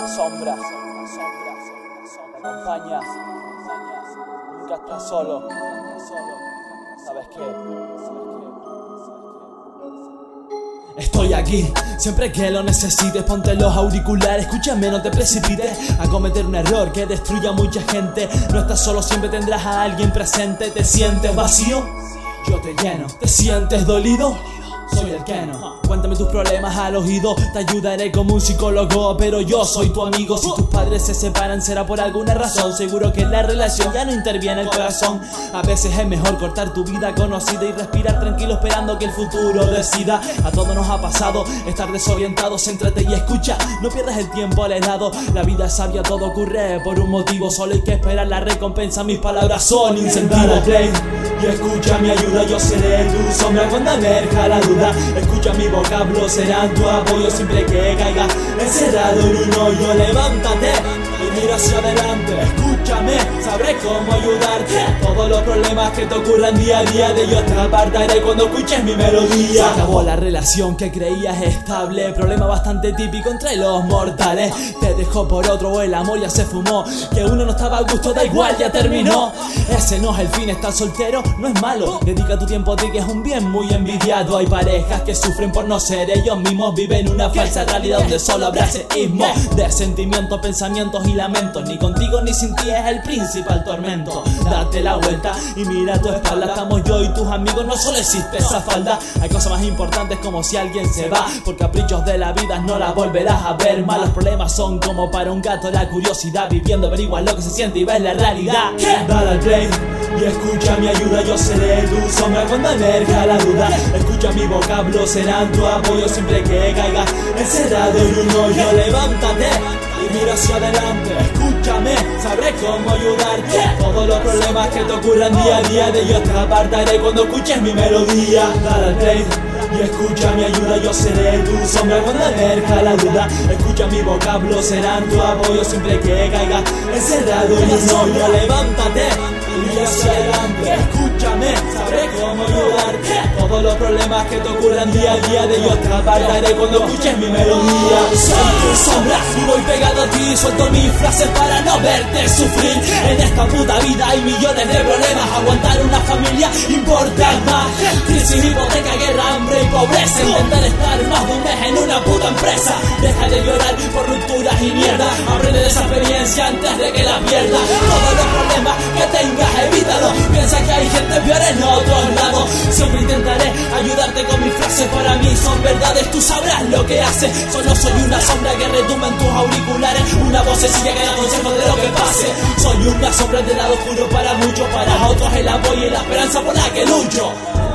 La sombra te acompaña, nunca estás solo. ¿Sabes qué? Estoy aquí, siempre que lo necesites. Ponte los auriculares, escúchame, no te precipites a cometer un error que destruya a mucha gente. No estás solo, siempre tendrás a alguien presente. ¿Te sientes vacío? Yo te lleno. ¿Te sientes dolido? Soy el Keno. Cuéntame tus problemas al oído, te ayudaré como un psicólogo, pero yo soy tu amigo. Si tus padres se separan será por alguna razón. Seguro que en la relación ya no interviene el corazón. A veces es mejor cortar tu vida conocida y respirar tranquilo esperando que el futuro decida. A todos nos ha pasado estar desorientados, céntrate y escucha, no pierdas el tiempo al helado. La vida es sabia, todo ocurre por un motivo, solo hay que esperar la recompensa. Mis palabras son incentivos. Play y escucha mi ayuda, yo seré tu sombra cuando emerja la duda. Escucha mi vocablo, serán tu apoyo siempre que caiga encerrado en un hoyo. Levántate y mira hacia adelante, escúchame, sabré cómo ayudarte. Todos los problemas que te ocurran día a día, de ellos te apartaré cuando escuches mi melodía. Se acabó la relación que creías estable, problema bastante típico entre los mortales. Te dejó por otro, el amor ya se fumó, que uno no estaba a gusto, da igual, ya terminó. Ese no es el fin, estar soltero no es malo. Dedica tu tiempo a ti, que es un bien muy envidiado. Hay parejas que sufren por no ser ellos mismos, viven una falsa realidad donde solo habrá egoísmo de sentimientos, pensamientos y lamentos. Ni contigo ni sin ti es el principal tormento. Date la vuelta y mira a tu espalda, estamos yo y tus amigos, no solo existe esa falda. Hay cosas más importantes como si alguien se va, por caprichos de la vida no la volverás a ver. Malos problemas son como para un gato la curiosidad, viviendo averiguas lo que se siente y ves la realidad. Dale al play y escucha mi ayuda, yo seré tu sombra cuando emerja la duda. Escucha mi vocablo, serán tu apoyo siempre que caiga encerrado en un hoyo. Levántate y mira hacia adelante, escúchame, sabré cómo ayudarte. Todos los problemas que te ocurran día a día, de ellos te apartaré cuando escuches mi melodía. Dale al play y escucha mi ayuda, yo seré tu sombra cuando emerja la duda. Escucha mi vocablo, serán tu apoyo siempre que caiga encerrado en un hoyo. Levántate y mira hacia adelante, escúchame, sabré cómo ayudarte. Todos los problemas que te ocurran día a día, de ellos te apartaré cuando escuches mi melodía. Soy tu sombra y voy pegado a ti, suelto mis frases para no verte sufrir. En esta puta vida hay millones de problemas, aguantar una familia importa más. Crisis, hipoteca, guerra, hambre y pobreza, intentar estar más de un mes en una puta empresa. Deja de llorar por rupturas y mierda, aprende de esa experiencia antes de que la pierdas. Todos los problemas que tengas evítalo, piensa que hay gente peor en otros lados. Siempre intentaré ayudarte con mis frases, para mí son verdades, tú sabrás lo que haces. Solo soy una sombra que retumba en tus auriculares, una vocecilla que da consejos de lo que pase. Soy una sombra del lado oscuro para muchos, para otros el apoyo y la esperanza por la que lucho.